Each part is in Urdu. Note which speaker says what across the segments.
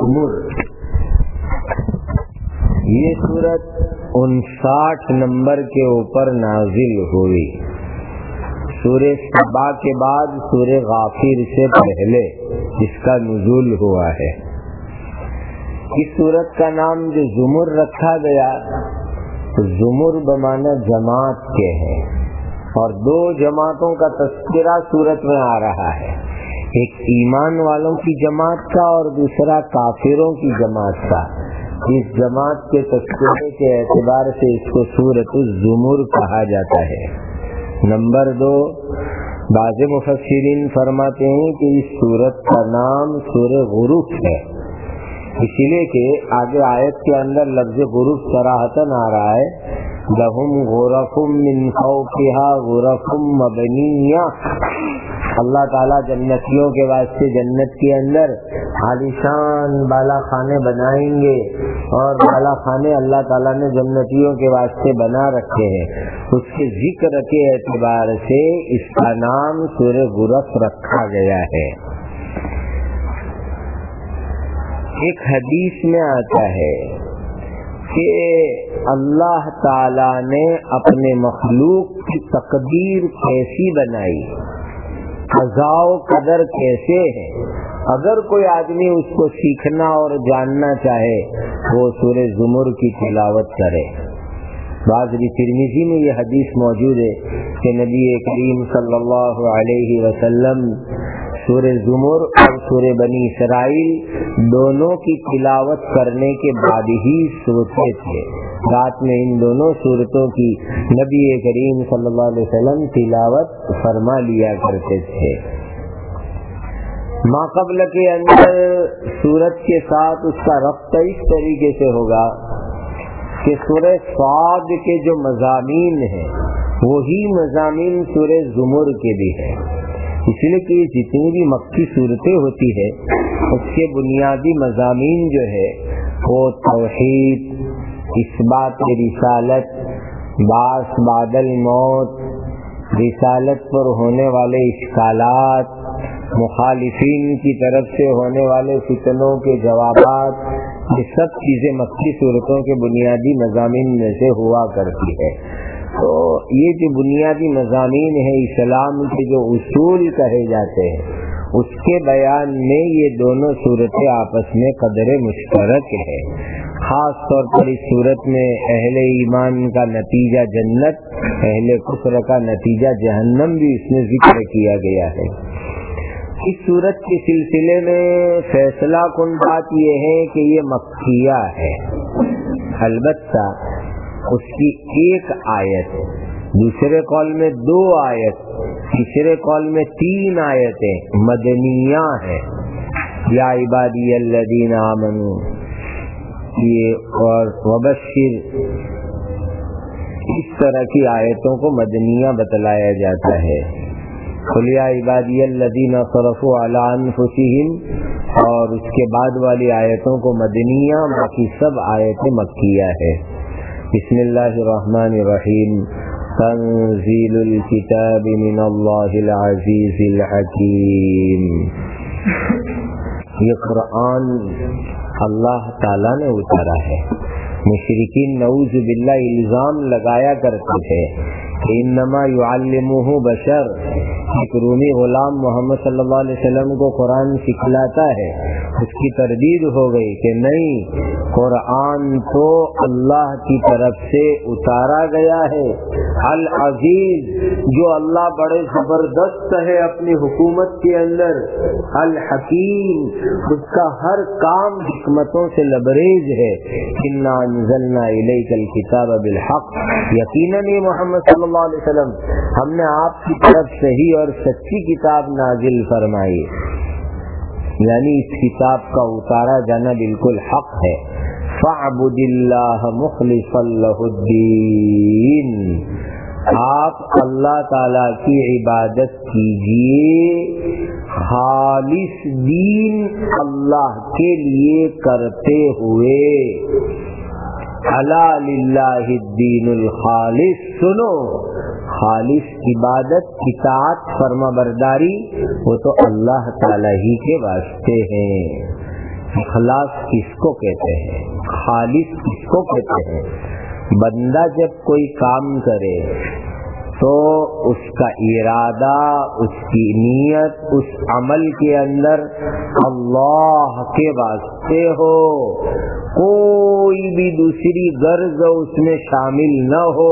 Speaker 1: ज़ुमर। ये सूरत 59 नंबर के ऊपर नाजिल हुई। सूरे सबा के बाद सूरे गाफिर से पहले इसका नुज़ूल हुआ है। इस सूरत का नाम जो ज़ुमर रखा गया, तो ज़ुमर बमाना जमात के है, और दो जमातों का तस्करा सूरत में आ रहा है, एक ईमान वालों की जमात का और दूसरा काफिरों की जमात का। इस जमात के तस्करे के एतबार से इसको सूरत ज़ुमर कहा जाता है। नंबर 2, बाज़ मुफस्सिरीन फरमाते हैं कि इस सूरत का नाम सूरे गुरूफ है, इसीलिए कि आगे आयत के अंदर लफ्ज़ गुरूफ सराहतन आ रहा है, लहुम गुरफुम मिन फौकिहा गुरफुम मबनिया। अल्लाह ताला जन्नतियों के वास्ते जन्नत के अंदर आलीशान बाला खाने बनाएंगे, और बाला खाने अल्लाह ताला ने जन्नतियों के वास्ते बना रखे हैं। उसके जिक्र के एतबार से इसका नाम सूरे गुरफ रखा गया है। एक हदीस में आता है कि अल्लाह ताला ने अपने मखलूक की तकदीर कैसी बनाई, क़ज़ा क़दर कैसे है। अगर कोई आदमी उसको सीखना और जानना चाहे, वो सूरे ज़ुमर की तिलावत करे। बाज़ तिरमिज़ी में ये हदीस मौजूद है कि नबी करीम सल्लल्लाहु अलैहि वसल्लम सूरे ज़ुमर और सूरे बनी इसराइल दोनों की तिलावत करने के बाद ही सोते थे। रात में इन दोनों सूरतों की नबी करीम सल्लल्लाहु अलैहि वसल्लम तिलावत फरमा लिया करते थे। माक़बल के अंदर सूरत के साथ उसका रब्त इस तरीके से होगा कि सूरे साद के जो मज़ामीन हैं वही मज़ामीन सूरे ज़ुमर के भी है। इसलिए कि जितनी भी मक्की सूरतें होती है उसके बुनियादी मज़ामीन जो है वो तौहीद, इस्बात रिसालत, बास बादल मौत, रिसालत पर होने वाले इश्कालात, मुखालिफीन की तरफ से होने वाले फितनों के जवाबात, ये सब चीज़ें मक्की सूरतों के बुनियादी मज़ामीन में से हुआ करती है। तो ये जो बुनियादी मज़ामीन है इस्लाम के जो उसूल कहे जाते हैं, उसके बयान में ये दोनों सूरतें आपस में कदरे मुश्तरक है। खास तौर पर इस सूरत में अहले ईमान का नतीजा जन्नत, अहले कुफ्र का नतीजा जहन्नम भी इसमें जिक्र किया गया है। इस सूरत के सिलसिले में फैसला कुन बात यह है कि ये मक्किया है। अलबत्ता उसकी एक आयत, दूसरे कौल में 2 आयत, तीसरे कौल में 3 आयतें मदनिया है। या इबादियल्लज़ीना आमनू, ये और वबश्शिर, इस तरह की आयतों को मदनिया बतलाया जाता है। कुल या इबादियल्लज़ीना असरफ़ू अला अनफुसिहिम, और उसके बाद वाली आयतों को मदनिया, बाकी सब आयतें मक्किया है। बिस्मिल्लाहिर्रहमानिर्रहीम। तंज़ीलुल किताबि मिनल्लाहिल अज़ीज़िल हकीम। ये कुरान अल्लाह ताला ने उतारा है। मुशरिकीन नऊज़ बिल्लाह इल्ज़ाम लगाया करते थे कि इन्नमा युअल्लिमुहु बशर, एक रूमी गुलाम मोहम्मद सल्लल्लाहु अलैहि वसल्लम को कुरान सिखलाता है। उसकी तरदीद हो गई कि नहीं, कुरान तो अल्लाह की तरफ से उतारा गया है। अल अजीज, जो अल्लाह बड़े जबरदस्त है अपनी हुकूमत के अंदर। अल हकीम, उसका हर काम हिकमतों से लबरेज है। इन्ना अंज़लना इलैकल किताब बिल हक़, यकीनन ये मोहम्मद सल्लल्लाहु अलैहि वसल्लम हमने आपकी तरफ सही और सच्ची किताब नाजिल फरमाई। यानी इस किताब का उतारा जाना बिल्कुल हक है। फ़अब्दिल्लाह मुख़लिसन लहुद्दीन, आप अल्लाह ताला की इबादत कीजिए, खालिस दीन अल्लाह के लिए करते हुए। अला लिल्लाहिद्दीनुल खालिस, सुनो, खालिस इबादत, इताअत, फर्मा बरदारी वो तो अल्लाह ताला ही के वास्ते हैं। اخلاص کس کو کہتے ہیں، خالص کس کو کہتے ہیں؟ بندہ جب کوئی کام کرے تو اس کا ارادہ، اس کی نیت اس عمل کے اندر اللہ کے واسطے ہو، کوئی بھی دوسری غرض اس میں شامل نہ ہو،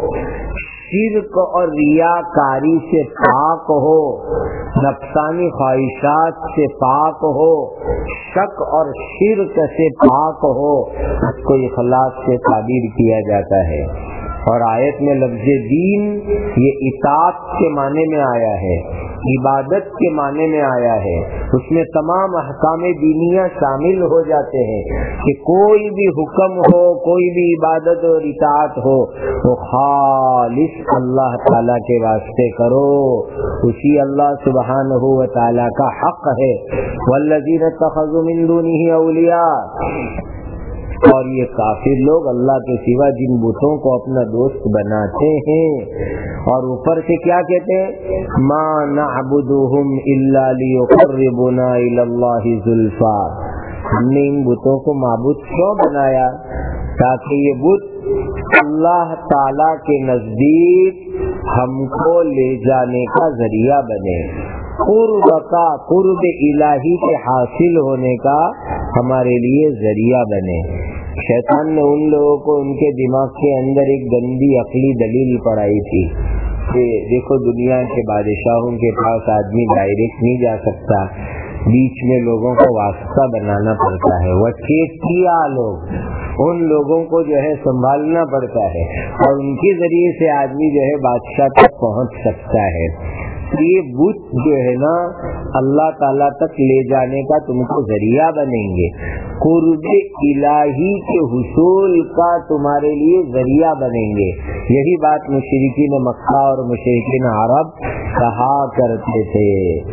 Speaker 1: شرک اور ریاکاری سے پاک ہو، نفسانی خواہشات سے پاک ہو، شک اور شرک سے پاک ہو، اس کو اخلاص سے تعبیر کیا جاتا ہے۔ اور آیت میں لفظ دین یہ اطاعت کے معنی میں آیا ہے، عبادت کے معنی میں آیا ہے، اس میں تمام احکام دینیہ شامل ہو جاتے ہیں کہ کوئی بھی حکم ہو، کوئی بھی عبادت اور اطاعت ہو، وہ خالص اللہ تعالیٰ کے واسطے کرو، اسی اللہ سبحانہ و تعالیٰ کا حق ہے۔ والذین اتخذوا من دونہ اولیاء، اور یہ کافر لوگ اللہ کے سوا جن بتوں کو اپنا دوست بناتے ہیں، اور اوپر سے کیا کہتے ہیں؟ ما نعبدهم الا ليقربونا الى اللہ زلفا، ہم نے ان بتوں کو معبود کیوں بنایا؟ تاکہ یہ بت اللہ تعالی کے نزدیک ہم کو لے جانے کا ذریعہ بنے، قرب کا، قرب الہی کے حاصل ہونے کا ہمارے لیے ذریعہ بنے۔ شیطان نے ان لوگوں کو ان کے دماغ کے اندر ایک گندی عقلی دلیل پڑھائی تھی کہ دیکھو دنیا کے بادشاہوں کے پاس آدمی ڈائریکٹ نہیں جا سکتا، بیچ میں لوگوں کو واسطہ بنانا پڑتا ہے، وہ کیا لوگ ان لوگوں کو جو ہے سنبھالنا پڑتا ہے، اور ان کے ذریعے سے آدمی جو ہے بادشاہ تک پہنچ سکتا ہے۔ یہ بت جو ہے نا اللہ تعالیٰ تک لے جانے کا تم کو ذریعہ بنیں گے، قرب الہی کے حصول کا تمہارے لیے ذریعہ بنیں گے۔ یہی بات مشرکین مکہ اور مشرکین عرب کہا کرتے تھے۔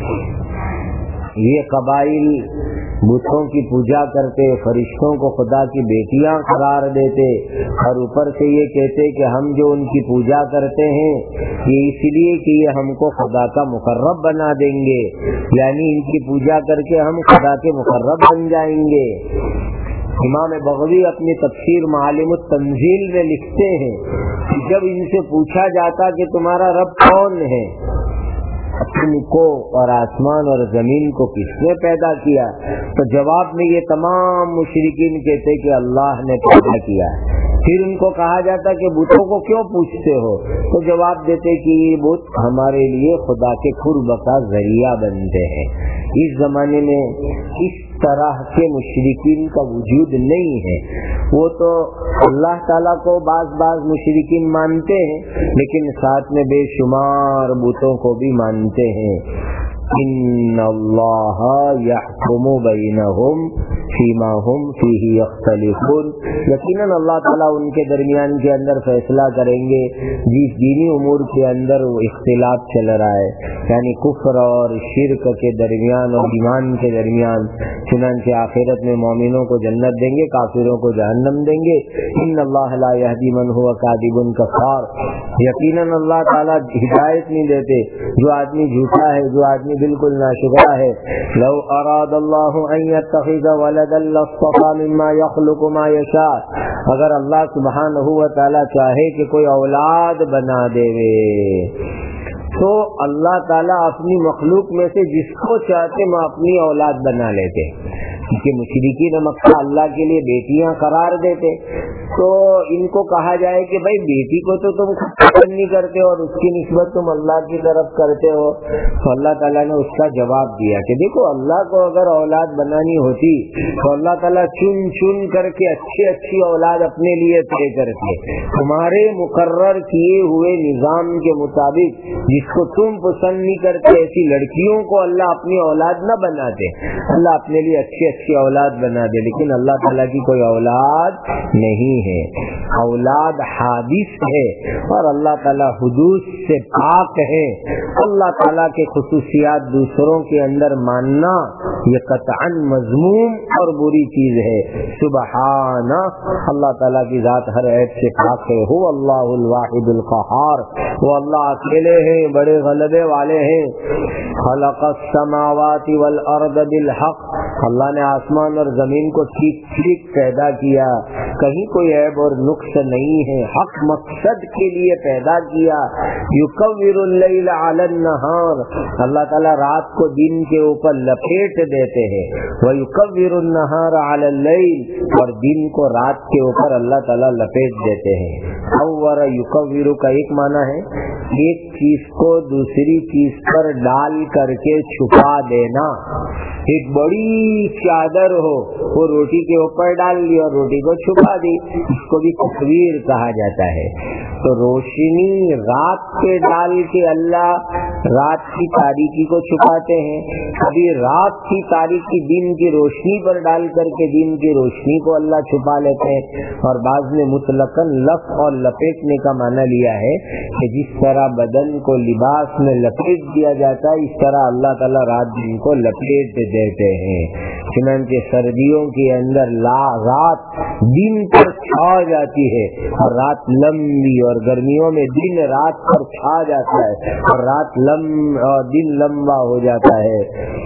Speaker 1: یہ قبائل بتوں کی پوجا کرتے، فرشتوں کو خدا کی بیٹیاں قرار دیتے، اور اوپر سے یہ کہتے کہ ہم جو ان کی پوجا کرتے ہیں یہ اس لیے کہ یہ ہم کو خدا کا مقرب بنا دیں گے، یعنی ان کی پوجا کر کے ہم خدا کے مقرب بن جائیں گے۔ امام بغوی اپنی تفسیر معالم التنزیل میں لکھتے ہیں کہ جب ان سے پوچھا جاتا کہ تمہارا رب کون ہے، تم کو اور آسمان اور زمین کو کس نے پیدا کیا، تو جواب میں یہ تمام مشرکین کہتے کہ اللہ نے پیدا کیا۔ پھر ان کو کہا جاتا کہ بتوں کو کیوں پوچھتے ہو، تو جواب دیتے کہ یہ بت ہمارے لیے خدا کے قرب کا ذریعہ بنتے ہیں۔ اس زمانے میں اس طرح کے مشرکین کا وجود نہیں ہے، وہ تو اللہ تعالیٰ کو بعض مشرکین مانتے ہیں، لیکن ساتھ میں بے شمار بتوں کو بھی مانتے ہیں۔ ان اللہ یحکم بینہم فیما ہم فیہ یختلفون، یقیناً اللہ تعالیٰ ان کے درمیان کے اندر فیصلہ کریں گے جس دینی امور کے اندر وہ اختلاف چل رہا ہے، یعنی کفر اور شرک کے درمیان اور ایمان کے درمیان۔ چنانچہ آخرت میں مومنوں کو جنت دیں گے، کافروں کو جہنم دیں گے۔ ان اللہ لا یہدی من هو کاذب کفار، یقیناً اللہ تعالیٰ ہدایت نہیں دیتے جو آدمی جھوٹا ہے، جو آدمی بالکل ناشکرا ہے۔ لو اراد اللہ ان یتخذ ولدا لاصطفى مما يخلق ما یشاء، اگر اللہ سبحانہ و تعالیٰ چاہے کہ کوئی اولاد بنا دے تو اللہ تعالیٰ اپنی مخلوق میں سے جس کو چاہتے وہ اپنی اولاد بنا لیتے، کیونکہ مشرکین مکہ اللہ کے لیے بیٹیاں قرار دیتے، تو ان کو کہا جائے کہ بھائی بیٹی کو تو تم پسند نہیں کرتے اور اس کی نسبت تم اللہ کی طرف کرتے ہو، تو اللہ تعالیٰ نے اس کا جواب دیا کہ دیکھو اللہ کو اگر اولاد بنانی ہوتی تو اللہ تعالیٰ چن کر کے اچھی اولاد اپنے لیے طے کرتے، تمہارے مقرر کیے ہوئے نظام کے مطابق جس کو تم پسند نہیں کرتے ایسی لڑکیوں کو اللہ اپنی اولاد نہ بناتے، اللہ اپنے لیے اچھی اولاد بنا دے، لیکن اللہ تعالیٰ کی کوئی اولاد نہیں ہے، اولاد حادث ہے، اور اللہ اللہ تعالیٰ حدود سے پاک ہے. اللہ تعالیٰ کے خصوصیات دوسروں کے اندر ماننا یہ قطعاً مذموم اور بری چیز ہے. سبحانہ، اللہ تعالیٰ کی ذات ہر عیب سے پاک ہے. هو اللہ الواحد القہار، وہ اللہ اکیلے ہیں، بڑے غلبے والے ہیں. خلق السماوات والارض بالحق، اللہ نے آسمان اور زمین کو ٹھیک ٹھیک پیدا کیا، کہیں کوئی عیب اور نقص نہیں ہے، حق مقصد کے لیے پیدا کیا. یکور اللیل علی النہار، اللہ تعالیٰ رات کو دن کے اوپر لپیٹ دیتے ہیں. ویکور النہار علی اللیل، اور دن کو رات کے اوپر اللہ تعالیٰ لپیٹ دیتے ہیں. اور یکور کا ایک معنی ہے ایک چیز کو دوسری چیز پر ڈال کر کے چھپا دینا. ایک بڑی چادر ہو، وہ روٹی کے اوپر ڈال دی اور روٹی کو چھپا دی، اس کو بھی تصویر کہا جاتا ہے. تو روشنی رات پہ ڈال کے اللہ رات کی تاریکی کو چھپاتے ہیں، کبھی رات کی تاریکی دن کی روشنی پر ڈال کر کے دن کی روشنی کو اللہ چھپا لیتے ہیں. اور بعض نے مطلقاً لف اور لپیٹنے کا معنی لیا ہے کہ جس طرح بدن کو لباس میں لپیٹ دیا جاتا ہے، اس طرح اللہ تعالیٰ رات دن کو لپیٹ دیتے ہیں. چنانچہ سردیوں کے اندر رات دن پر چھا جاتی ہے اور رات لمبی، اور گرمیوں میں دن رات پر چھا جاتا ہے اور دن لمبا ہو جاتا ہے.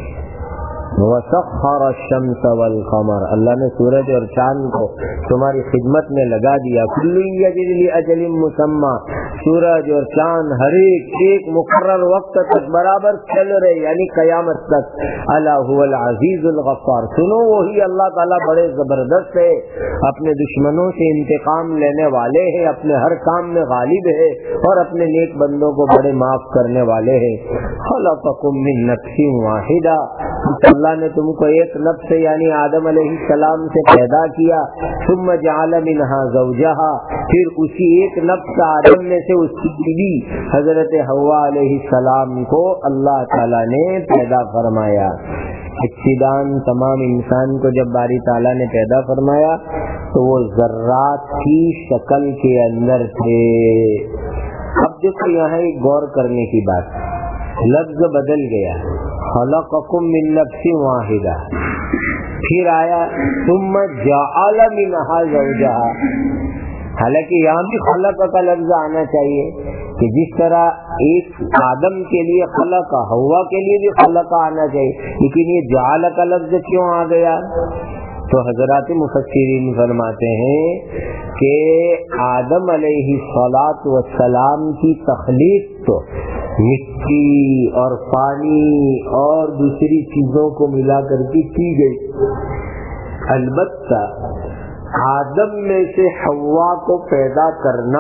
Speaker 1: وَسَخَّرَ الشَّمْسَ وَالْقَمَرَ، اللہ نے سورج اور چاند کو تمہاری خدمت میں لگا دیا. كُلٌّ يَجْرِي لِأَجَلٍ مُّسَمًّى، سورج اور چاند ہر ایک مقرر وقت تک برابر چل رہے، یعنی قیامت تک. الا هو العزیز الغفار، سنو وہی اللہ تعالیٰ بڑے زبردست ہے، اپنے دشمنوں سے انتقام لینے والے ہیں، اپنے ہر کام میں غالب ہے اور اپنے نیک بندوں کو بڑے معاف کرنے والے ہیں. خلقکم من نفس واحدہ، اللہ نے تم کو ایک نفس یعنی آدم علیہ السلام سے پیدا کیا. ثم جعل منها زوجها، پھر اسی ایک نفس آدم میں سے اس کی بیوی حضرت حوا علیہ السلام کو اللہ تعالیٰ نے پیدا فرمایا. ابتداءً تمام انسان کو جب باری تعالیٰ نے پیدا فرمایا تو وہ ذرات کی شکل کے اندر تھے. اب دیکھو یہاں ایک غور کرنے کی بات، لفظ بدل گیا، خلقکم من نفس واحدہ، پھر آیا ثم جعل منها زوجها. حالانکہ یہاں بھی خلق کا لفظ آنا چاہیے کہ جس طرح ایک آدم کے لیے خلق، حوا کے لیے بھی خلق آنا چاہیے، لیکن یہ جعل کا لفظ کیوں آ گیا؟ تو حضرات مفسرین فرماتے ہیں کہ آدم علیہ السلام کی تخلیق تو مٹی اور پانی اور دوسری چیزوں کو ملا کر کے کی گئی، البتہ آدم میں سے حوا کو پیدا کرنا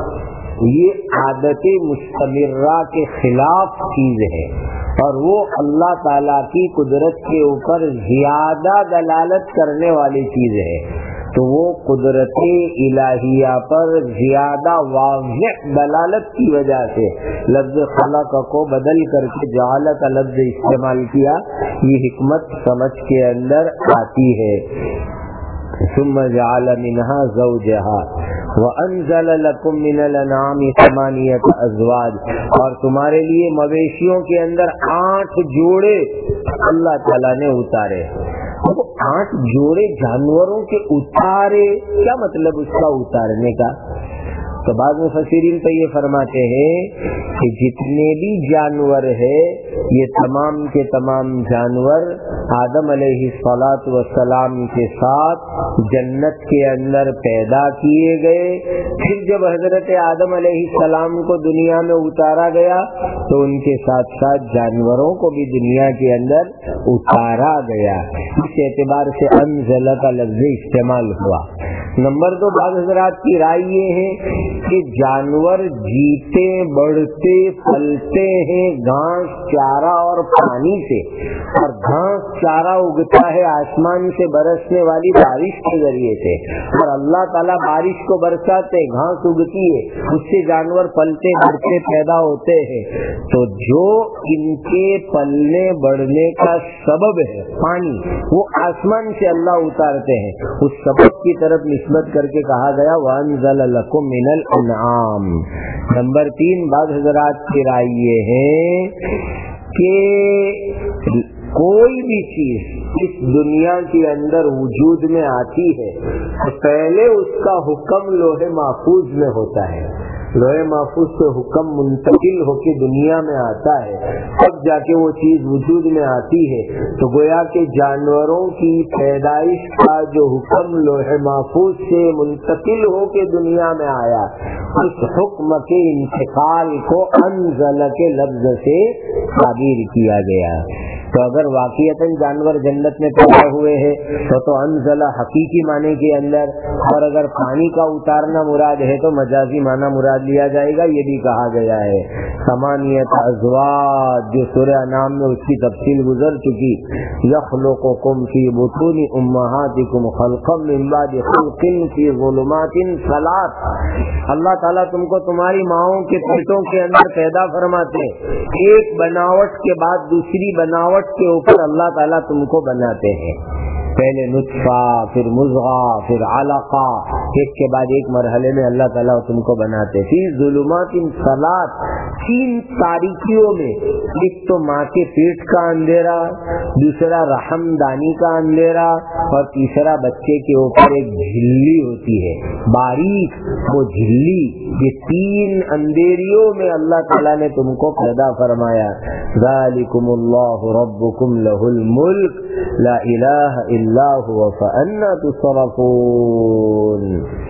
Speaker 1: یہ عادت مستمرہ کے خلاف چیز ہے، اور وہ اللہ تعالیٰ کی قدرت کے اوپر زیادہ دلالت کرنے والی چیز ہے. تو وہ قدرت الہیہ پر زیادہ واضح دلالت کی وجہ سے لفظ خلق کو بدل کر کے جعل کا لفظ استعمال کیا. یہ حکمت سمجھ کے اندر آتی ہے. ثم جعل منها زوجها وَأَنزَلَ لَكُم مِّنَ الْأَنْعَامِ ثَمَانِيَةَ أَزْوَاجٍ، اور تمہارے لیے مویشیوں کے اندر 8 جوڑے اللہ تعالیٰ نے اتارے. اب 8 جوڑے جانوروں کے اتارے، کیا مطلب اس کا اتارنے کا؟ تو بعض مفسرین تو یہ فرماتے ہیں کہ جتنے بھی جانور ہیں یہ تمام کے تمام جانور آدم علیہ السلام کے ساتھ جنت کے اندر پیدا کیے گئے. پھر جب حضرت آدم علیہ السلام کو دنیا میں اتارا گیا تو ان کے ساتھ ساتھ جانوروں کو بھی دنیا کے اندر اتارا گیا. اس اعتبار سے انزل کا لفظ استعمال ہوا. نمبر 2، بعض حضرات کی رائے یہ ہے کہ جانور جیتے بڑھتے پھلتے ہیں گھاس چارہ اور پانی سے، اور گھاس چارہ اگتا ہے آسمان سے برسنے والی بارش کے ذریعے سے، اور اللہ تعالیٰ بارش کو برساتے، گھاس اگتی ہے، اس سے جانور پلتے بڑھتے پیدا ہوتے ہیں. تو جو ان کے پلنے بڑھنے کا سبب ہے پانی، وہ آسمان سے اللہ اتارتے ہیں. اس سبب کی طرف نسبت کر کے کہا گیا وَأَنزَلَ لَكُم مِّنَ الْأَنْعَامِ۔ نمبر 3 بعض حضرات کی رائے یہ ہے کہ کوئی بھی چیز اس دنیا کے اندر وجود میں آتی ہے تو پہلے اس کا حکم لوح محفوظ میں ہوتا ہے، لوح محفوظ سے حکم منتقل ہو کے دنیا میں آتا ہے، تب جا کے وہ چیز وجود میں آتی ہے۔ تو گویا کہ جانوروں کی پیدائش کا جو حکم لوح محفوظ سے منتقل ہو کے دنیا میں آیا، اس حکم کے انتقال کو انزل کے لفظ سے تعبیر کیا گیا۔ تو اگر واقعتاً جانور جنت میں پیدا ہوئے ہیں تو انزل حقیقی معنی کے اندر، اور اگر پانی کا اتارنا مراد ہے تو مجازی معنی مراد لیا جائے گا، یہ بھی کہا گیا ہے۔ ثمانیۃ ازواج جو سورہ انعام میں اس کی تفصیل گزر چکی، یخلقکم فی بطون امہاتکم خلقا من بعد خلق فی ظلمات ثلاث، اللہ تعالیٰ تم کو تمہاری ماؤں کے پیٹوں کے اندر پیدا فرماتے، ایک بناوٹ کے بعد دوسری بناوٹ کے اوپر اللہ تعالیٰ تم کو بناتے ہیں، پہلے نطفہ، پھر مضغہ، پھر علقہ، ایک کے بعد ایک مرحلے میں اللہ تعالیٰ تم کو بناتے ہیں۔ فی ظلمات ثلاث، 3 تاریکیوں میں، ایک تو ماں کے پیٹ کا اندھیرا، دوسرا رحم دانی کا اندھیرا، اور تیسرا بچے کے اوپر ایک جھلی ہوتی ہے باریک، وہ جھلی، یہ 3 اندھیریوں میں اللہ تعالیٰ نے تم کو پیدا فرمایا۔ ذالکم اللہ ربکم لہ الملک لا الہ الا هو فأنا تصرفون۔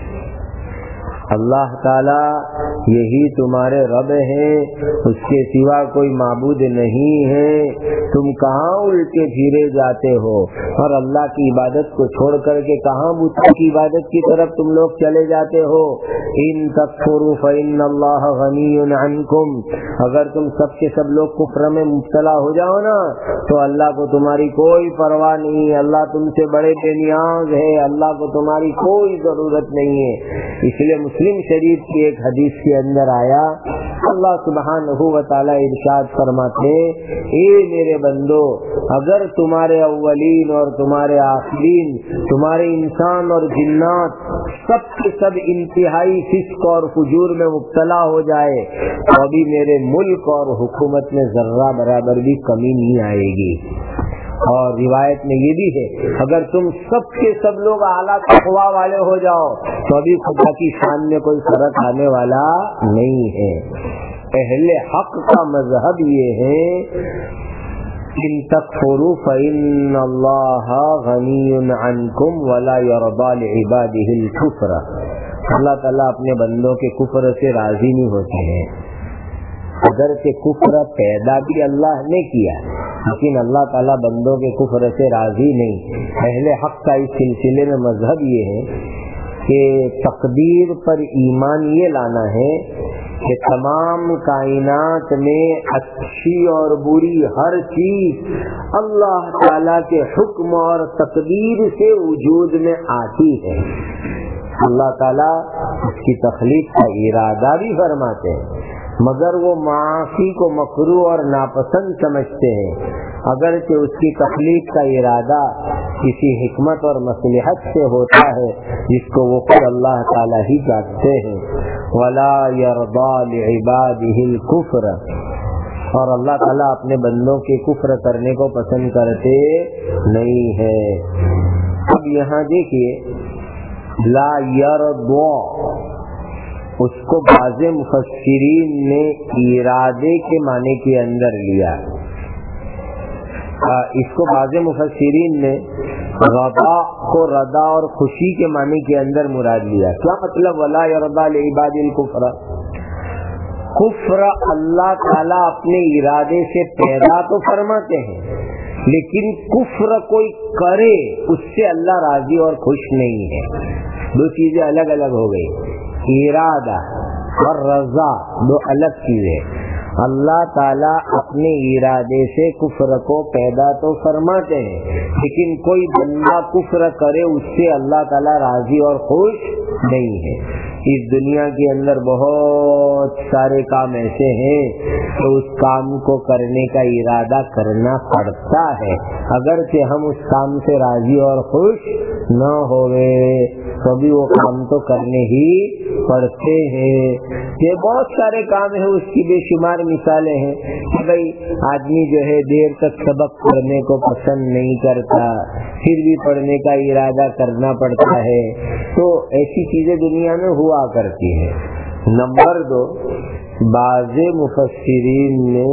Speaker 1: اللہ تعالی یہی تمہارے رب ہے، اس کے سوا کوئی معبود نہیں ہے، تم کہاں الٹے پھرے جاتے ہو، اور اللہ کی عبادت کو چھوڑ کر کے کہاں بتوں کی عبادت کی طرف تم لوگ چلے جاتے ہو۔ ان تکفروا فإن اللہ غنی عنکم، اگر تم سب کے سب لوگ کفر میں مبتلا ہو جاؤ نا تو اللہ کو تمہاری کوئی پرواہ نہیں، اللہ تم سے بڑے بے نیاز ہے، اللہ کو تمہاری کوئی ضرورت نہیں ہے۔ اس لیے مسلم شریف کی ایک حدیث کے اندر آیا، اللہ سبحانہ و تعالی ارشاد فرماتے، اے میرے بندو، اگر تمہارے اولین اور تمہارے آخرین، تمہارے انسان اور جنات سب کے سب انتہائی فسق اور فجور میں مبتلا ہو جائے تو ابھی میرے ملک اور حکومت میں ذرہ برابر بھی کمی نہیں آئے گی۔ اور روایت میں یہ بھی ہے، اگر تم سب کے سب لوگ اعلیٰ تقویٰ والے ہو جاؤ تو ابھی خدا کی شان میں کوئی فرق آنے والا نہیں ہے۔ اہل حق کا مذہب یہ ہے، ان تکفروا فإن اللہ غنی عنکم ولا یرضی لعبادہ الکفر، اللہ تعالیٰ اپنے بندوں کے کفر سے راضی نہیں ہوتے ہیں۔ اگرچہ کفر پیدا بھی اللہ نے کیا لیکن اللہ تعالیٰ بندوں کے کفر سے راضی نہیں۔ اہل حق کا اس سلسلے میں مذہب یہ ہے کہ تقدیر پر ایمان یہ لانا ہے کہ تمام کائنات میں اچھی اور بری ہر چیز اللہ تعالیٰ کے حکم اور تقدیر سے وجود میں آتی ہے۔ اللہ تعالیٰ اس کی تخلیق کا ارادہ بھی فرماتے ہیں، مگر وہ معاشی کو مکروہ اور ناپسند سمجھتے ہیں، اگرچہ اس کی تخلیق کا ارادہ کسی حکمت اور مصلحت سے ہوتا ہے جس کو وہ خود اللہ تعالیٰ ہی جانتے ہیں۔ ولا یرضی لعبادہ الکفر، اور اللہ تعالیٰ اپنے بندوں کے کفر کرنے کو پسند کرتے نہیں ہے۔ اب یہاں دیکھیے، لا یرضی، اس کو بعض مفسرین نے ارادے کے معنی کے اندر لیا، اس کو بعض مفسرین نے رضا کو رضا اور خوشی کے معنی کے اندر مراد لیا۔ کیا مطلب ولا یرضی لعباد الکفر؟ کفر اللہ تعالیٰ اپنے ارادے سے پیدا تو فرماتے ہیں لیکن کفر کوئی کرے اس سے اللہ راضی اور خوش نہیں ہے۔ دو چیزیں الگ الگ ہو گئی، ارادہ اور رضا دو الگ چیزیں۔ اللہ تعالیٰ اپنے ارادے سے کفر کو پیدا تو فرماتے ہیں لیکن کوئی بندہ کفر کرے اس سے اللہ تعالیٰ راضی اور خوش نہیں ہے۔ اس دنیا کے اندر بہت سارے کام ایسے ہیں تو اس کام کو کرنے کا ارادہ کرنا پڑتا ہے، اگرچہ ہم اس کام سے راضی اور خوش نہ ہوئے تو بھی وہ کام تو کرنے ہی پڑتے ہیں۔ یہ بہت سارے کام ہیں، اس کی بے شمار مثالیں ہیں کہ بھائی آدمی جو ہے دیر تک سبق پڑھنے کو پسند نہیں کرتا، پھر بھی پڑھنے کا ارادہ کرنا پڑتا ہے، تو ایسی چیزیں دنیا میں ہوا کرتی ہے۔ نمبر 2، بعض مفسرین نے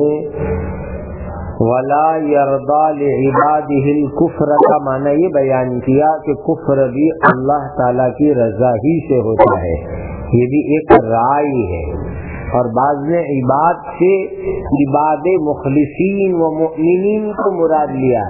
Speaker 1: وَلَا يَرْضَى لِعِبَادِهِ الْكُفْرَ کا معنی یہ بیان کیا کہ کفر بھی اللہ تعالیٰ کی رضا ہی سے ہوتا ہے، یہ بھی ایک رائے ہے۔ اور بعض نے عباد سے عباد مخلصین و مؤمنین کو مراد لیا،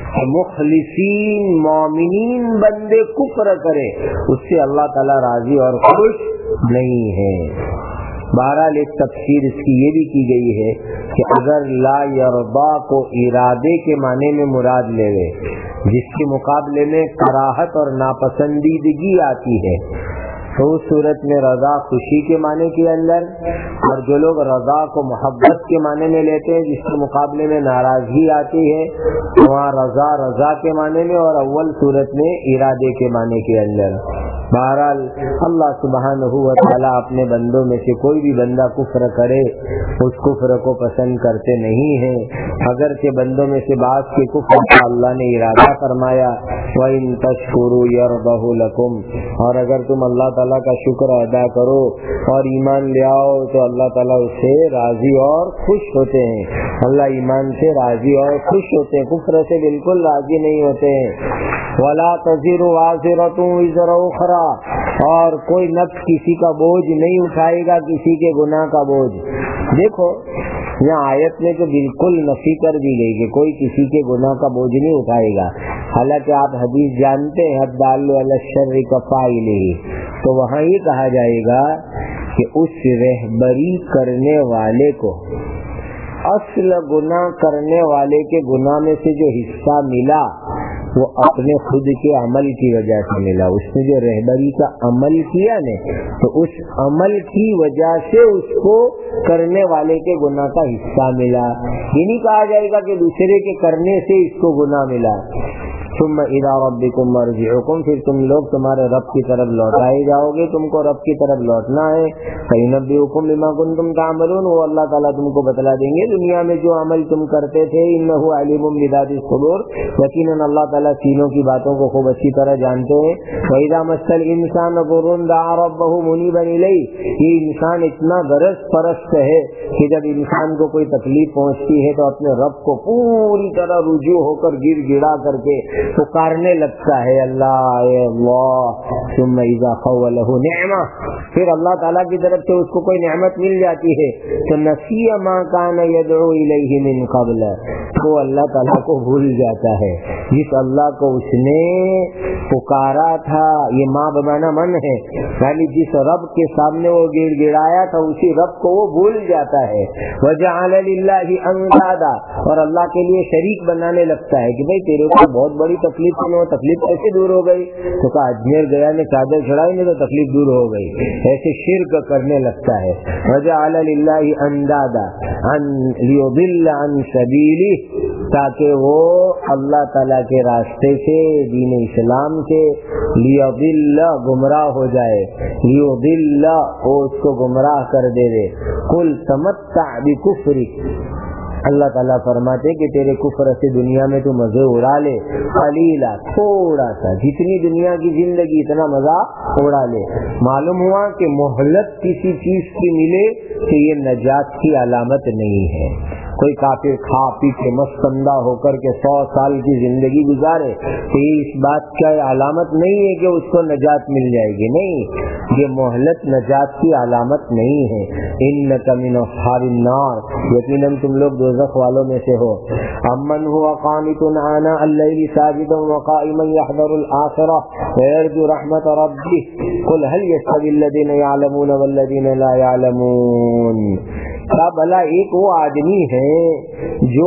Speaker 1: مخلصین مومنین بندے کفر کرے اس سے اللہ تعالیٰ راضی اور خوش نہیں ہے۔ بہرحال ایک تفسیر اس کی یہ بھی کی گئی ہے کہ اگر لا یرضا کو ارادے کے معنی میں مراد لے جس کے مقابلے میں کراہت اور ناپسندیدگی آتی ہے تو اس صورت میں رضا خوشی کے معنی کے اندر، اور جو لوگ رضا کو محبت کے معنی میں لیتے ہیں جس کے مقابلے میں ناراضگی آتی ہے وہاں رضا کے معنی میں، اور اول صورت میں ارادے کے معنی کے اندر۔ بہرحال اللہ سبحانہ و تعالیٰ اپنے بندوں میں سے کوئی بھی بندہ کفر کرے اس کفر کو پسند کرتے نہیں ہیں، اگرچہ بندوں میں سے بعض کے کفر کا اللہ نے ارادہ فرمایا وَإِن تَشْكُرُوا يَرْضَهُ لَكُمْ، اور اگر تم اللہ تعالیٰ کا شکر ادا کرو اور ایمان لے آؤ تو اللہ تعالیٰ اس سے راضی اور خوش ہوتے ہیں۔ اللہ ایمان سے راضی اور خوش ہوتے ہیں، کفر سے بالکل راضی نہیں ہوتے ہیں۔ وَلَا تَزِرُ وَازِرَةٌ وِزْرَ أُخْرَىٰ، اور کوئی نفس کسی کا بوجھ نہیں اٹھائے گا کسی کے گناہ کا بوجھ۔ دیکھو یہاں آیت میں تو بالکل نفی کر دی گئی کہ کوئی کسی کے گناہ کا بوجھ نہیں اٹھائے گا، حالانکہ آپ حدیث جانتے ہیں الدال علی الشر کفاعلہ، تو وہاں یہ کہا جائے گا کہ اس رہبری کرنے والے کو اصل گناہ کرنے والے کے گناہ میں سے جو حصہ ملا وہ اپنے خود کے عمل کی وجہ سے ملا، اس نے جو رہبری کا عمل کیا نا تو اس عمل کی وجہ سے اس کو کرنے والے کے گناہ کا حصہ ملا، یہ نہیں کہا جائے گا کہ دوسرے کے کرنے سے اس کو گناہ ملا۔ ثم الى ربكم مرجعكم، پھر تم لوگ تمہارے رب کی طرف لوٹائے جاؤ گے، تم کو رب کی طرف لوٹنا ہے۔ فَيُنَبِّئُكُم بِمَا كُنتُمْ تَعْمَلُونَ، وہ اللہ تعالیٰ تم کو بتلا دیں گے دنیا میں جو عمل تم کرتے تھے۔ انہ علیم بذات الصدور، یقیناً اللہ تعالیٰ سینوں کی باتوں کو خوب اچھی طرح جانتے ہیں۔ وَإِذَا مَسَّ الْإِنسَانَ ضُرٌّ دَعَا رَبَّهُ مُنِيبًا إِلَيْهِ، یہ انسان اتنا غرض پرست ہے کہ جب انسان کو کوئی تکلیف پہنچتی ہے تو اپنے رب کو پوری طرح رجوع ہو کر گر گڑا کر کے پکارنے لگتا ہے، اللہ اے اللہ۔ ثم اذا خوله نعمہ، پھر اللہ تعالیٰ کی طرف سے اس کو کوئی نعمت مل جاتی ہے تو نسی ما کان یدعو الیہ من قبل، تو اللہ تعالیٰ کو بھول جاتا ہے جس اللہ کو اس نے پکارا تھا۔ یہ ماں بمانا من ہے، یعنی جس رب کے سامنے وہ گڑ گڑایا تھا اسی رب کو وہ بھول جاتا ہے۔ وجعل للہ اندادا، اور اللہ کے لیے شریک بنانے لگتا ہے کہ بھائی تیرے کو بہت بڑی تکلیف میں تکلیف کیسے دور ہو گئی، تو کہا اجمیر گیا نے چادر چڑھائی میں تو تکلیف دور ہو گئی، ایسے شرک کرنے لگتا ہے۔ وجعل للہ اندادا لیضل عن سبیلہ، تاکہ وہ اللہ تعالیٰ کے راستے سے دین اسلام سے لیضل گمراہ ہو جائے، لیضل وہ اس کو گمراہ کر دے دے۔ قل تمتع بکفرک، اللہ تعالیٰ فرماتے کہ تیرے کفر سے دنیا میں تو مزے اڑا لے، قلیلا تھوڑا سا، جتنی دنیا کی زندگی اتنا مزہ اڑا لے۔ معلوم ہوا کہ مہلت کسی چیز کی ملے کہ یہ نجات کی علامت نہیں ہے۔ کوئی کافر کھا پی کے مستندہ ہو کر کے 100 سال کی زندگی گزارے تو یہ اس بات کا علامت نہیں ہے کہ اس کو نجات مل جائے گی، نہیں، یہ مہلت نجات کی علامت نہیں ہے۔ انک من اصحاب النار، یقیناً تم لوگ دوزخ والوں میں سے ہو۔ امن هو قانت آناء الليل ساجدا وقائما يحذر الآخرة ويرجو رحمة ربه قل هل يستوي الذين يعلمون والذين لا يعلمون، کیا بھلا ایک وہ آدمی ہے جو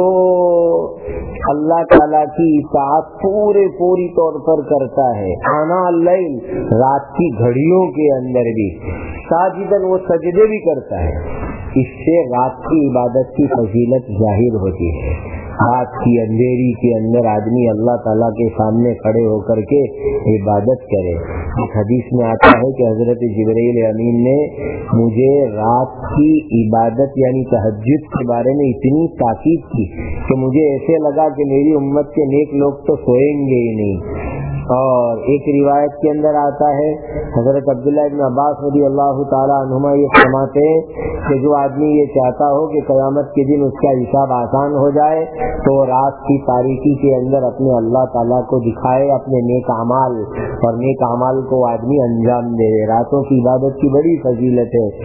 Speaker 1: اللہ تعالیٰ کی اطاعت پوری طور پر کرتا ہے، آنا اللیل، رات کی گھڑیوں کے اندر بھی، ساجدن وہ سجدے بھی کرتا ہے، اس سے رات کی عبادت کی فضیلت ظاہر ہوتی ہے۔ رات کی اندھیری کے اندر آدمی اللہ تعالیٰ کے سامنے کھڑے ہو کر کے عبادت کرے۔ ایک حدیث میں آتا ہے کہ حضرت جبرائیل امین نے مجھے رات کی عبادت یعنی تہجد کے بارے میں اتنی تاکید کی کہ مجھے ایسے لگا کہ میری امت کے نیک لوگ تو سوئیں گے ہی نہیں۔ اور ایک روایت کے اندر آتا ہے حضرت عبداللہ ابن عباس رضی اللہ تعالیٰ عنہما یہ فرماتے ہیں کہ جو آدمی یہ چاہتا ہو کہ قیامت کے دن اس کا حساب آسان ہو جائے تو رات کی تاریکی کے اندر اپنے اللہ تعالیٰ کو دکھائے اپنے نیک اعمال، اور نیک اعمال کو آدمی انجام دے۔ راتوں کی عبادت کی بڑی فضیلت ہے۔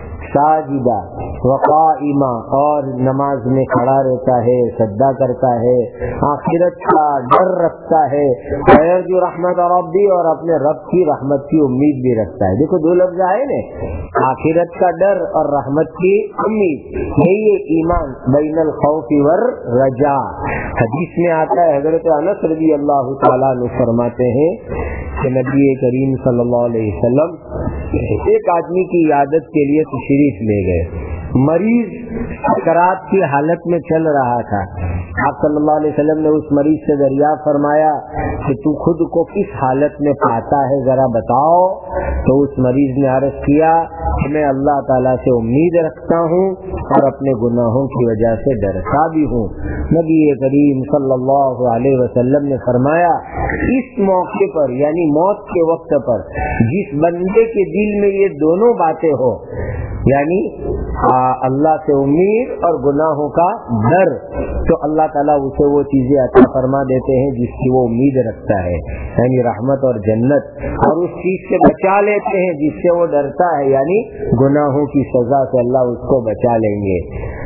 Speaker 1: ساجدہ وقائمہ، اور نماز میں کھڑا رہتا ہے، سجدہ کرتا ہے، آخرت کا ڈر رکھتا ہے، وَيَرْجُو رَحْمَتَ رَبِّ، اور اپنے رب کی رحمت کی امید بھی رکھتا ہے۔ دیکھو دو لفظ آئے نا، آخرت کا ڈر اور رحمت کی امید، یہی ایمان بین الخوف والرجاء۔ حدیث میں آتا ہے حضرت انس رضی اللہ تعالیٰ عنہ فرماتے ہیں کہ نبی کریم صلی اللہ علیہ وسلم ایک آدمی کی عیادت کے لیے تشریف لے گئے، مریض سکرات کی حالت میں چل رہا تھا۔ آپ صلی اللہ علیہ وسلم نے اس مریض سے دریافت فرمایا کہ تو خود کو کس حالت میں پاتا ہے ذرا بتاؤ۔ تو اس مریض نے عرض کیا کہ میں اللہ تعالیٰ سے امید رکھتا ہوں اور اپنے گناہوں کی وجہ سے ڈرتا بھی ہوں۔ نبی کریم صلی اللہ علیہ وسلم نے فرمایا اس موقع پر یعنی موت کے وقت پر جس بندے کے دل میں یہ دونوں باتیں ہو، یعنی اللہ سے امید اور گناہوں کا ڈر، تو اللہ تعالیٰ اسے وہ چیزیں عطا فرما دیتے ہیں جس کی وہ امید رکھتا ہے، یعنی رحمت اور جنت، اور اس چیز سے بچا لیتے ہیں جس سے وہ ڈرتا ہے، یعنی گناہوں کی سزا سے اللہ اس کو بچا لیں گے۔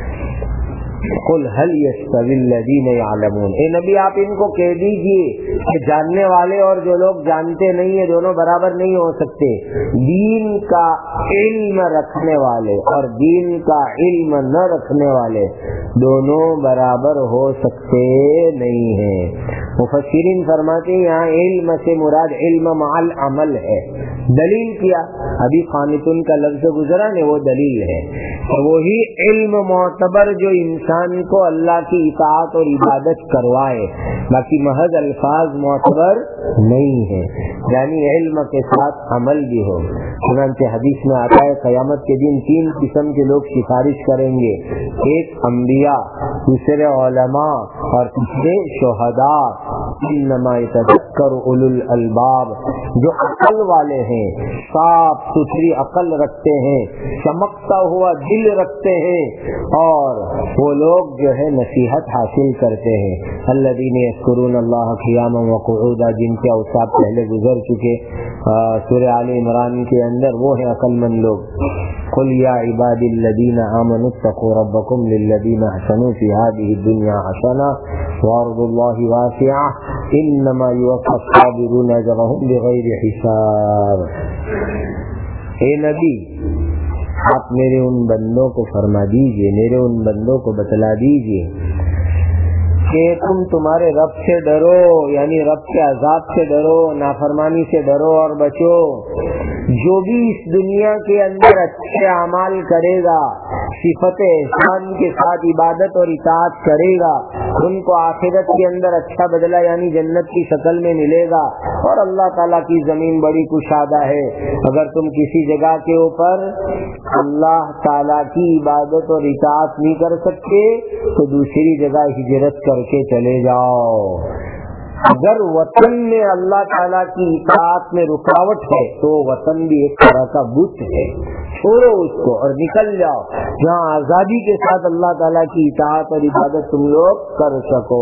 Speaker 1: قل هل يستوي الذين يعلمون، اے نبی آپ ان کو کہہ دیجئے کہ جاننے والے اور جو لوگ جانتے نہیں ہیں دونوں برابر نہیں ہو سکتے۔ دین کا علم رکھنے والے اور دین کا علم نہ رکھنے والے دونوں برابر ہو سکتے نہیں ہیں۔ مفسرین فرماتے ہیں یہاں علم سے مراد علم مع العمل ہے۔ دلیل کیا؟ ابھی قانتن کا لفظ گزرا نے، وہ دلیل ہے۔ وہی علم معتبر جو انسان کو اللہ کی اطاعت اور عبادت کروائے، باقی محض الفاظ معتبر نہیں ہے، یعنی علم کے ساتھ عمل بھی ہو۔ چنانچہ حدیث میں آتا ہے قیامت کے دن تین قسم کے لوگ سفارش کریں گے، ایک انبیاء، دوسرے علماء اور تیسرے شہداء۔ انما یتذکر اولو الالباب، جو عقل والے ہیں، صاف ستھری عقل رکھتے ہیں، چمکتا ہوا دل رکھتے ہیں، اور وہ لوگ جو ہے نصیحت حاصل کرتے ہیں۔ الذین یذکرون اللہ قیاما وقعودا، جن کے اوصاف پہلے گزر چکے سورہ آل عمران کے اندر، وہ ہیں عقل مند لوگ۔ قل یا عبادی الذین آمنوا اتقوا ربکم للذین احسنوا فی هذه الدنیا حسنہ وارض اللہ واسعہ انما یوفی الصابرون اجرهم بغیر حساب۔ اے نبی آپ میرے ان بندوں کو فرما دیجئے، میرے ان بندوں کو بتلا دیجئے کہ تم تمہارے رب سے ڈرو، یعنی رب کے عذاب سے ڈرو، نافرمانی سے ڈرو اور بچو۔ جو بھی اس دنیا کے اندر اچھے اعمال کرے گا، صفت احسان کے ساتھ عبادت اور اطاعت کرے گا، ان کو آخرت کے اندر اچھا بدلہ یعنی جنت کی شکل میں ملے گا، اور اللہ تعالیٰ کی زمین بڑی کشادہ ہے۔ اگر تم کسی جگہ کے اوپر اللہ تعالیٰ کی عبادت اور اطاعت نہیں کر سکتے تو دوسری جگہ ہجرت کر کے چلے جاؤ۔ اگر وطن میں اللہ تعالیٰ کی اطاعت میں رکاوٹ ہے تو وطن بھی ایک طرح کا بت ہے، چھوڑو اس کو اور نکل جاؤ جہاں آزادی کے ساتھ اللہ تعالیٰ کی اطاعت اور عبادت تم لوگ کر سکو۔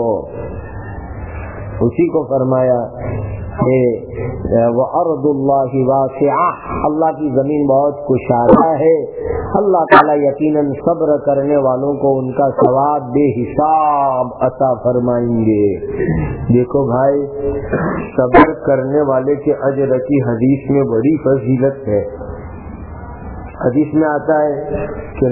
Speaker 1: اسی کو فرمایا کہ وَأَرْضُ اللَّهِ وَاسِعَةٌ، اللہ کی زمین بہت کشادہ ہے، اللہ تعالیٰ یقیناً صبر کرنے والوں کو ان کا ثواب بے حساب عطا فرمائیں گے۔ دیکھو بھائی، صبر کرنے والے کے اجر کی حدیث میں بڑی فضیلت ہے۔ حدیث میں آتا ہے کہ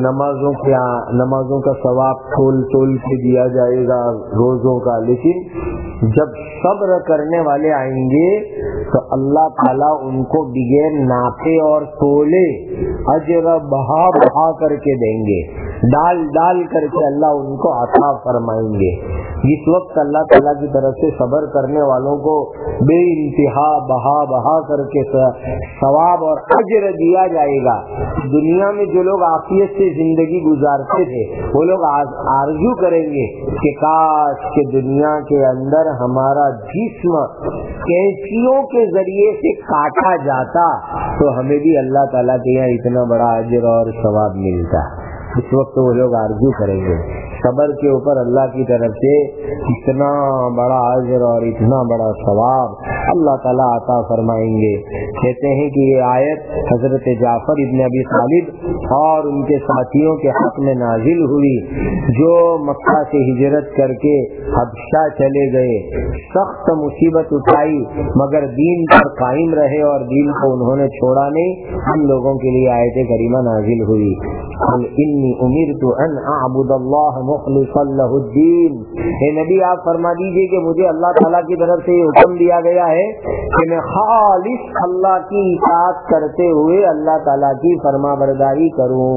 Speaker 1: نمازوں کا ثواب تول کے دیا جائے گا روزوں کا، لیکن جب صبر کرنے والے آئیں گے تو اللہ تعالیٰ ان کو بغیر ناپے اور تولے اجر بہا کر کے دیں گے، ڈال کر کے اللہ ان کو عطا فرمائیں گے۔ جس وقت اللہ تعالیٰ کی طرف سے صبر کرنے والوں کو بے انتہا بہا کر کے ثواب اور اجر دیا جائے گا، دنیا میں جو لوگ عافیت سے زندگی گزارتے تھے وہ لوگ آرزو کریں گے کہ کاش کہ دنیا کے اندر ہمارا جسم کینچیوں کے ذریعے سے کاٹا جاتا تو ہمیں بھی اللہ تعالیٰ کے یہاں اتنا بڑا اجر اور ثواب ملتا۔ اس وقت وہ لوگ آرزو کریں گے۔ صبر کے اوپر اللہ کی طرف سے اتنا بڑا اجر اور اتنا بڑا ثواب اللہ تعالیٰ عطا فرمائیں گے۔ کہتے ہیں کہ یہ آیت حضرت جعفر ابن ابی طالب اور ان کے ساتھیوں کے حق میں نازل ہوئی، جو مکہ سے ہجرت کر کے حبشہ چلے گئے، سخت مصیبت اٹھائی مگر دین پر قائم رہے اور دین کو انہوں نے چھوڑا نہیں۔ ہم لوگوں کے لیے آیت کریمہ نازل ہوئی، قل انی امرت ان اعبد اللہ مخلصا لہ الدین۔ اے نبی آپ فرما دیجئے کہ مجھے اللہ تعالیٰ کی طرف سے یہ حکم دیا گیا ہے کہ میں خالص اللہ کی اطاعت کرتے ہوئے اللہ تعالیٰ کی فرما برداری کروں،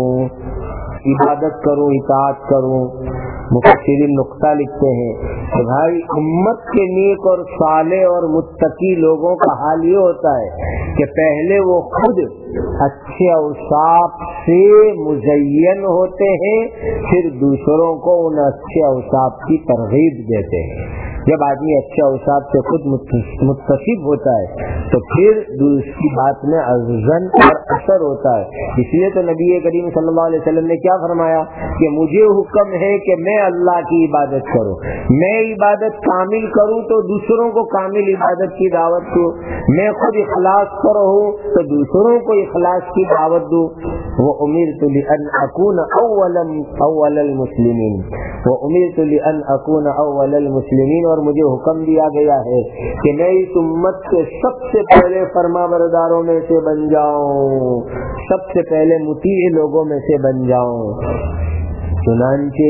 Speaker 1: عبادت کروں، اطاعت کروں۔ مفسرین نقطہ لکھتے ہیں کہ بھائی امت کے نیک اور صالح اور متقی لوگوں کا حال یہ ہوتا ہے کہ پہلے وہ خود اچھے اوصاف سے مزین ہوتے ہیں، پھر دوسروں کو ان اچھے اوصاف کی ترغیب دیتے ہیں۔ جب آدمی اچھے اوصاف سے خود متصف ہوتا ہے تو پھر دوسری بات میں عزن اور اثر ہوتا ہے۔ اس لیے تو نبی کریم صلی اللہ علیہ وسلم نے کیا فرمایا کہ مجھے حکم ہے کہ میں اللہ کی عبادت کروں، میں عبادت کامل کروں تو دوسروں کو کامل عبادت کی دعوت دوں، میں خود اخلاص پر ہوں تو دوسروں کو اخلاص کی دعوت دوں۔ وَأُمِرْتُ لِأَنْ أَكُونَ أَوَّلَ الْمُسْلِمِينَ وَأُمِرْتُ لِأَنْ أَكُونَ أَوَّلَ الْمُسْلِمِينَ، اور مجھے حکم دیا گیا ہے کہ میں اس امت کے سب سے پہلے فرما برداروں میں سے بن جاؤں، سب سے پہلے مطیع لوگوں میں سے بن جاؤں۔ چنانچہ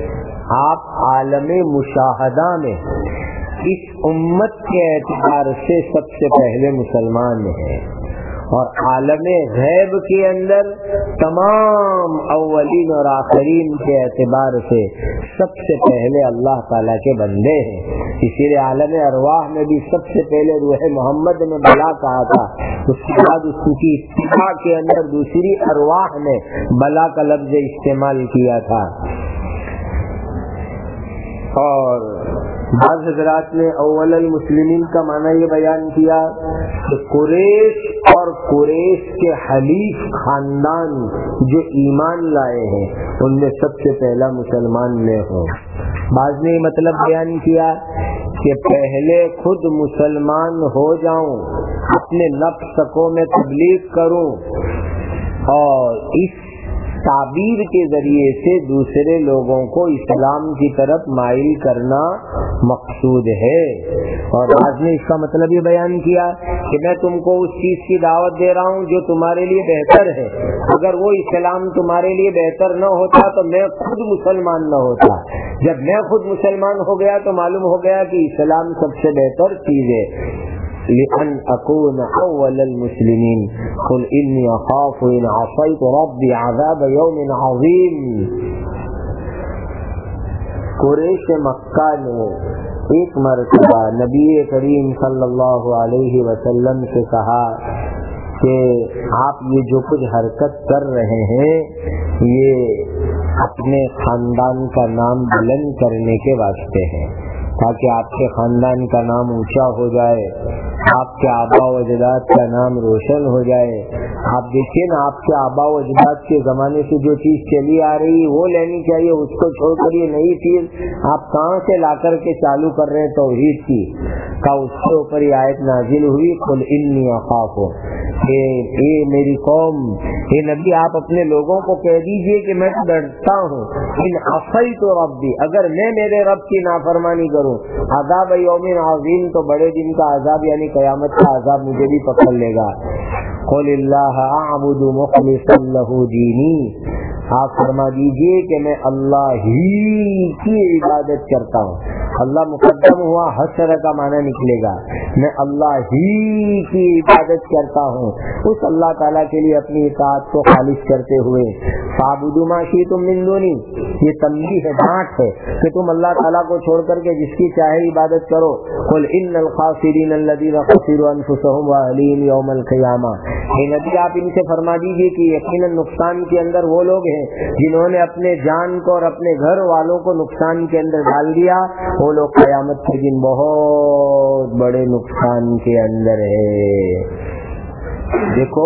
Speaker 1: آپ عالم مشاہدہ میں اس امت کے اعتبار سے سب سے پہلے مسلمان ہیں، اور عالم غیب کے اندر تمام اولین اور آخرین کے اعتبار سے سب سے پہلے اللہ تعالیٰ کے بندے ہیں۔ اسی لیے عالم ارواح میں بھی سب سے پہلے روح محمد نے بلا کہا تھا، اس کے بعد اس کی اتباع کے اندر دوسری ارواح نے بلا کا لفظ استعمال کیا تھا۔ اور بعض حضرات نے اول المسلمین کا معنی یہ بیان کیا کہ قریش اور قریش کے حلیف خاندان جو ایمان لائے ہیں ان میں سب سے پہلا مسلمان میں ہوں۔ بعض نے یہ مطلب بیان کیا کہ پہلے خود مسلمان ہو جاؤں، اپنے نفس کو میں تبلیغ کروں، اور اس تعبیر کے ذریعے سے دوسرے لوگوں کو اسلام کی طرف مائل کرنا مقصود ہے۔ اور آج نے اس کا مطلب یہ بیان کیا کہ میں تم کو اس چیز کی دعوت دے رہا ہوں جو تمہارے لیے بہتر ہے، اگر وہ اسلام تمہارے لیے بہتر نہ ہوتا تو میں خود مسلمان نہ ہوتا، جب میں خود مسلمان ہو گیا تو معلوم ہو گیا کہ اسلام سب سے بہتر چیز ہے۔ لأن أكون أول المسلمين قل إني أخاف إن عصيت ربي عذاب يوم عظيم۔ قریش مکہ نے ایک مرتبہ نبی کریم صلی اللہ علیہ وسلم سے کہا کہ آپ یہ جو کچھ حرکت کر رہے ہیں یہ اپنے خاندان کا نام بلند کرنے کے واسطے ہے، تاکہ آپ کے خاندان کا نام اونچا ہو جائے، آپ کے آبا و اجداد کا نام روشن ہو جائے۔ آپ دیکھیں نا، آپ کے آبا و اجداد کے زمانے سے جو چیز چلی آ رہی وہ لینی چاہیے، اس کو چھوڑ کر یہ نئی چیز آپ کہاں سے لا کر کے چالو کر رہے ہیں توحید کی کا اس کے اوپر یہ آیت نازل ہوئی، قل انی اخاف، کہ اے میری قوم، اے نبی آپ اپنے لوگوں کو کہہ دیجئے کہ میں ڈرتا ہوں، ان عصیت ربی، اگر میں میرے رب کی نافرمانی کروں، عذاب یوم عظیم، تو بڑے دن کا عذاب یعنی قیامت کا عذاب مجھے بھی پکڑ لے گا۔ قل اللہ اعبد مخلصا لہ دینی، آپ فرما دیجئے کہ میں اللہ ہی کی عبادت کرتا ہوں۔ اللہ مقدم ہوا، حسر کا معنی نکلے گا، میں اللہ ہی کی عبادت کرتا ہوں، اس اللہ تعالیٰ کے لیے اپنی اطاعت کو خالص کرتے ہوئے۔ فاعبدوا ما شئتم من دونی، یہ تنبیہ ہے، ڈانٹ ہے کہ تم اللہ تعالیٰ کو چھوڑ کر کے جس کی چاہے عبادت کرو۔ قل ان الخاسرین الذین خسروا انفسهم واہلیہم یوم القیامہ، اے نبی آپ ان سے فرما دیجیے کہ یقیناً نقصان کے اندر وہ لوگ ہیں جنہوں نے اپنے جان کو اور اپنے گھر والوں کو نقصان کے اندر ڈال دیا، وہ لوگ قیامت کے دن بہت بڑے نقصان کے اندر ہے۔ دیکھو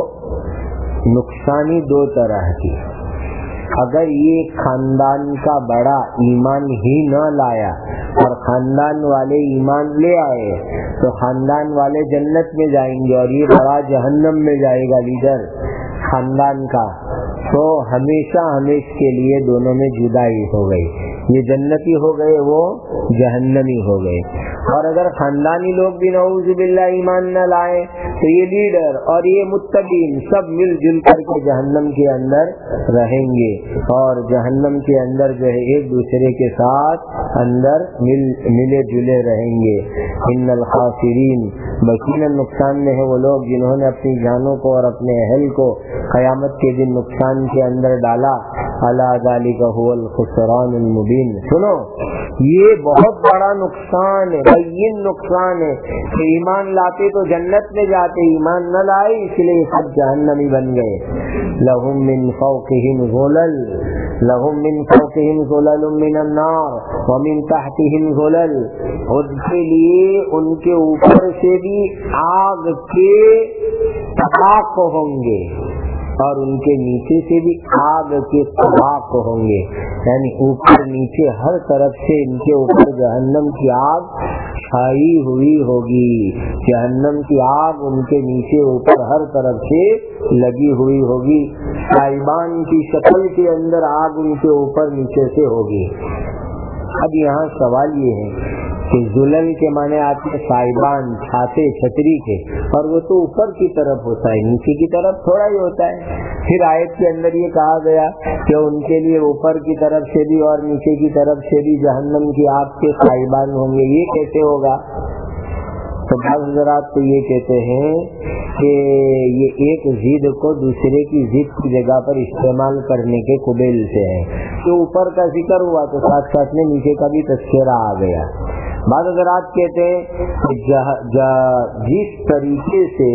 Speaker 1: نقصانی دو طرح کی، اگر یہ خاندان کا بڑا ایمان ہی نہ لایا اور خاندان والے ایمان لے آئے تو خاندان والے جنت میں جائیں گے اور یہ بڑا جہنم میں جائے گا لیڈر خاندان کا، تو ہمیشہ کے لیے دونوں میں جدائی ہو گئی، یہ جنتی ہو گئے، وہ جہنمی ہو گئے۔ اور اگر خاندانی لوگ بھی نعوذ باللہ ایمان نہ لائے تو یہ لیڈر اور یہ متقین سب مل جل کر کے جہنم کے اندر رہیں گے، اور جہنم کے اندر جو ہے ایک دوسرے کے ساتھ اندر ملے جلے رہیں گے۔ ان الخاسرین، یقیناً نقصان میں ہے وہ لوگ جنہوں نے اپنی جانوں کو اور اپنے اہل کو قیامت کے دن نقصان کے اندر ڈالا۔ الا ذالک هو الخسران المبین، سنو یہ بہت بڑا نقصان ہے، بین نقصان ہے کہ ایمان لاتے تو جنت میں جاتے، ایمان نہ لائے اس لیے سب جہنمی بن گئے۔ لہم من فوقہم ظلل، لہم من فوقہم ظلل من النار ومن تحتہم ظلل، ان کے لیے ان کے اوپر سے بھی آگ کے طباق ہوں گے اور ان کے نیچے سے بھی آگ کے طباق ہوں گے، یعنی اوپر نیچے ہر طرف سے ان کے اوپر جہنم کی آگ چھائی ہوئی ہوگی، جہنم کی آگ ان کے نیچے اوپر ہر طرف سے لگی ہوئی ہوگی، سائبان کی شکل کے اندر آگ ان کے اوپر نیچے سے ہوگی۔ اب یہاں سوال یہ ہے کہ ذلل کے معنی آتے ہیں سائبان، چھاتے، چھتری کے، اور وہ تو اوپر کی طرف ہوتا ہے، نیچے کی طرف تھوڑا ہی ہوتا ہے۔ پھر آیت کے اندر یہ کہا گیا کہ ان کے لیے اوپر کی طرف سے بھی اور نیچے کی طرف سے بھی جہنم کی آگ کے سائبان ہوں گے، یہ کیسے ہوگا؟ تو بعض حضرات تو یہ کہتے ہیں کہ یہ ایک ضد کو دوسرے کی ضد کی جگہ پر استعمال کرنے کے قبیل سے ہے، تو اوپر کا ذکر ہوا تو ساتھ ساتھ میں نیچے کا بھی تذکرہ آ گیا۔ بعض حضرات کہتے ہیں کہ جس طریقے سے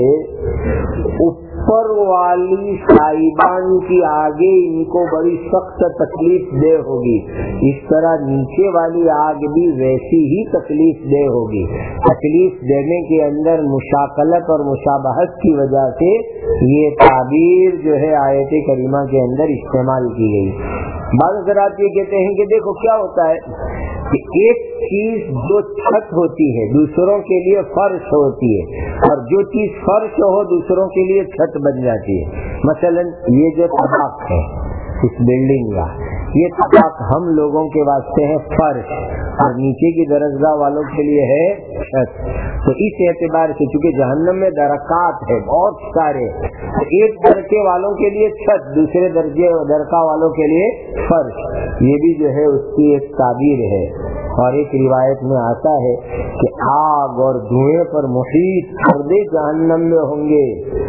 Speaker 1: اوپر والی سائبان کی آگے ان کو بڑی سخت تکلیف دہ ہوگی، اس طرح نیچے والی آگ بھی ویسی ہی تکلیف دہ ہوگی۔ تکلیف دینے کے اندر مشاکلت اور مشابہت کی وجہ سے یہ تعبیر جو ہے آیت کریمہ کے اندر استعمال کی گئی۔ بعض حضرات یہ کہتے ہیں کہ دیکھو کیا ہوتا ہے کہ ایک چیز جو چھت ہوتی ہے دوسروں کے لیے فرش ہوتی ہے، اور جو چیز فرش ہو دوسروں کے لیے چھت بن جاتی ہے۔ مثلا یہ جو طباق ہے اس بلڈنگ کا، یہ طباق ہم لوگوں کے واسطے ہے فرش اور نیچے کی درجہ والوں کے لیے ہے چھت۔ تو اس اعتبار سے چونکہ جہنم میں درکات ہے بہت سارے، تو ایک درکے والوں کے لیے چھت، دوسرے درکا والوں کے لیے فرش، یہ بھی جو ہے اس کی ایک تعبیر ہے۔ اور ایک روایت میں آتا ہے کہ آگ اور دھوئیں پر محیط پردے جہنم میں ہوں گے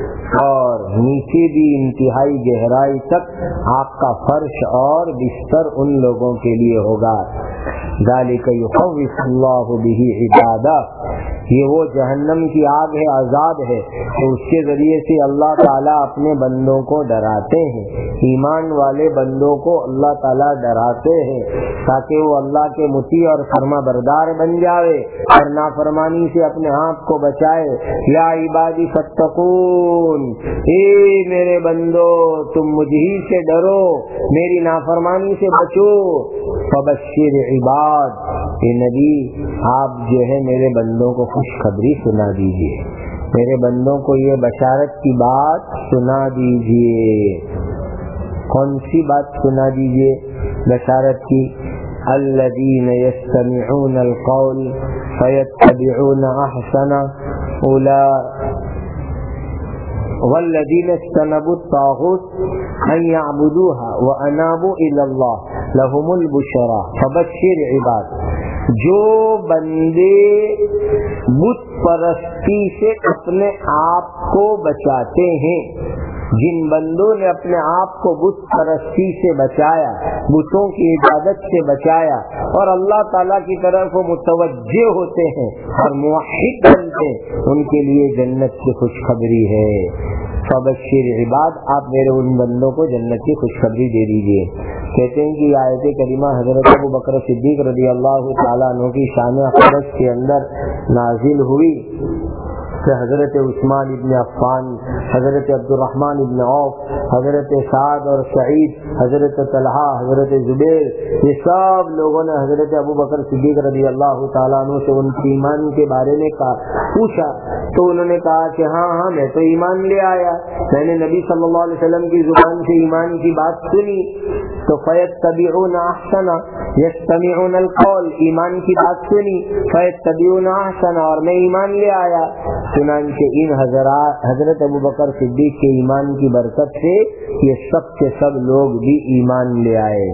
Speaker 1: اور نیچے بھی انتہائی گہرائی تک آپ کا فرش اور بستر ان لوگوں کے لیے ہوگا۔ ذالک یخوف اللہ بہ عبادہ، یہ وہ جہنم کی آگ ہے، عذاب ہے، تو اس کے ذریعے سے اللہ تعالیٰ اپنے بندوں کو ڈراتے ہیں، ایمان والے بندوں کو اللہ تعالیٰ ڈراتے ہیں تاکہ وہ اللہ کے مطیع اور فرما بردار بن جائے اور نافرمانی سے اپنے آپ کو بچائے۔ یا عبادی فاتقون، اے میرے بندو تم مجھ ہی سے ڈرو، میری نافرمانی سے بچو۔ فبشر عباد، اے نبی آپ جو ہے میرے بندوں کو خوشخبری سنا دیجیے، میرے بندوں کو یہ بشارت کی بات سنا دیجیے۔ کون سی بات سنا دیجیے بشارت کی؟ الذین یستمعون القول فیتبعون احسنہ والذین اجتنبوا الطاغوت ان یعبدوها وانابوا الی اللہ لهم البشرا فبشر عباد. جو بندے بت پرستی سے اپنے آپ کو بچاتے ہیں، جن بندوں نے اپنے آپ کو بت پرستی سے بچایا، بتوں کی عبادت سے بچایا اور اللہ تعالیٰ کی طرف وہ متوجہ ہوتے ہیں اور موحد بنتے ہیں، ان کے لیے جنت کی خوشخبری ہے. فبشر عباد، آپ میرے ان بندوں کو جنت کی خوشخبری دے دیجیے. کہتے ہیں کہ یہ آیت کریمہ حضرت ابو بکر صدیق رضی اللہ تعالیٰ عنہ کی شان اقدس کے اندر نازل ہوئی کہ حضرت عثمان ابن عفان، حضرت عبد الرحمن ابن عوف، حضرت سعد اور سعید، حضرت طلحہ، حضرت زبیر، یہ سب لوگوں نے حضرت ابو بکر صدیق رضی اللہ تعالیٰ عنہ سے ان کے ایمان کے بارے میں پوچھا تو انہوں نے کہا کہ ہاں میں تو ایمان لے آیا، میں نے نبی صلی اللہ علیہ وسلم کی زبان سے ایمان کی بات سنی. تو فیتبعون احسن یستمعون القول، ایمان کی بات سنی فیتبعون احسن، اور میں ایمان لے آیا. چنانچہ ان حضرت ابو بکر صدیق کے ایمان کی برکت سے یہ سب کے سب لوگ بھی ایمان لے آئے.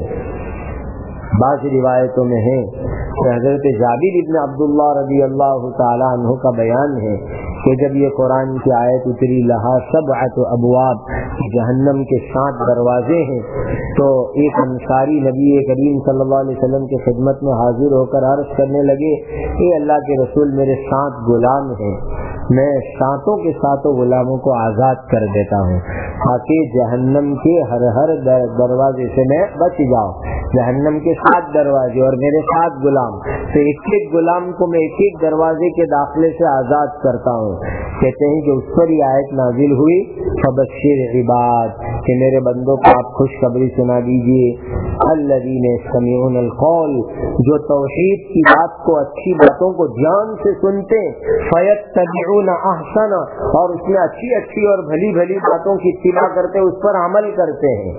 Speaker 1: بعض روایتوں میں ہے کہ حضرت جابر ابن عبداللہ رضی اللہ تعالیٰ عنہ کا بیان ہے کہ جب یہ قرآن کی آیت اتری لہا سبعۃ ابواب، جہنم کے 7 دروازے ہیں، تو ایک انصاری نبی کریم صلی اللہ علیہ وسلم کی خدمت میں حاضر ہو کر عرض کرنے لگے، اے اللہ کے رسول، میرے 7 غلام ہیں، میں 7 کے 7 غلاموں کو آزاد کر دیتا ہوں تاکہ جہنم کے ہر دروازے سے میں بچ جاؤں. جہنم کے 7 دروازے اور میرے 7 غلام، تو ایک غلام کو میں ایک دروازے کے داخلے سے آزاد کرتا ہوں. کہتے ہیں کہ اس پر یہ آیت نازل ہوئی فبشر عباد، کہ میرے بندوں کو آپ خوشخبری سنا دیجیے. الذین یستمعون القول، جو توحید کی بات کو، اچھی باتوں کو دھیان سے سنتے، فیتبعون احسن، اور اس میں اچھی اچھی اور بھلی بھلی باتوں کی اتباع کرتے، اس پر عمل کرتے ہیں.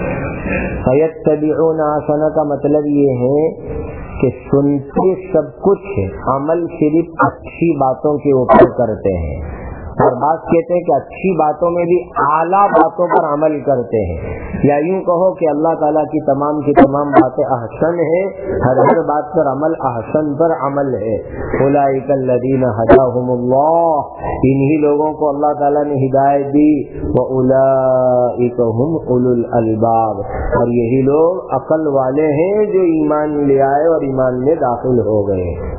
Speaker 1: فیتبعون احسن کا مطلب یہ ہے کہ سنتے سب کچھ ہے، عمل صرف اچھی باتوں کے اوپر کرتے ہیں. اور بات کہتے ہیں کہ اچھی باتوں میں بھی اعلیٰ باتوں پر عمل کرتے ہیں، یا یوں کہو کہ اللہ تعالیٰ کی تمام باتیں احسن ہیں، ہر بات پر عمل احسن پر عمل ہے. اولئک الذین ھداھم اللہ، انہی لوگوں کو اللہ تعالیٰ نے ہدایت دی. واولئک ھم اولو الالباب، اور یہی لوگ عقل والے ہیں جو ایمان لے آئے اور ایمان میں داخل ہو گئے.